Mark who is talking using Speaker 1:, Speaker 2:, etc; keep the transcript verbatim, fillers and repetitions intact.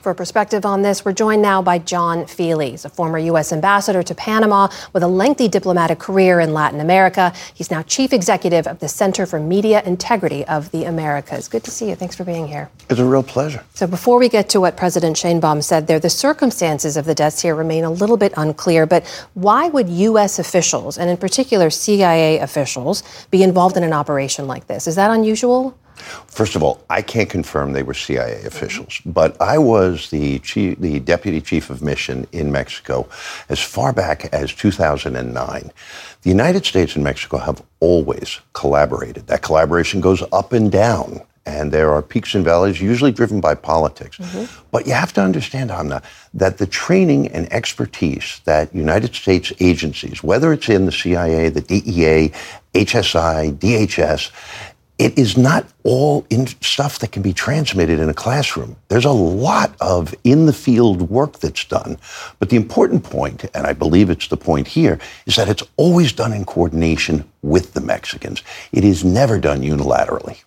Speaker 1: For perspective on this, we're joined now by John Feely. He's a former U S ambassador to Panama with a lengthy diplomatic career in Latin America. He's now chief executive of the Center for Media Integrity of the Americas. Good to see you. Thanks for being here.
Speaker 2: It's a real pleasure.
Speaker 1: So before we get to what President Sheinbaum said there, the circumstances of the deaths here remain a little bit unclear. But why would U S officials, and in particular C I A officials, be involved in an operation like this? Is that unusual?
Speaker 2: First of all, I can't confirm they were C I A officials, but I was the chief, the deputy chief of mission in Mexico as far back as two thousand nine. The United States and Mexico have always collaborated. That collaboration goes up and down, and there are peaks and valleys, usually driven by politics. Mm-hmm. But you have to understand, Amna, that the training and expertise that United States agencies, whether it's in the C I A, the D E A, H S I, D H S, it is not all in stuff that can be transmitted in a classroom. There's a lot of in-the-field work that's done. But the important point, and I believe it's the point here, is that it's always done in coordination with the Mexicans. It is never done unilaterally.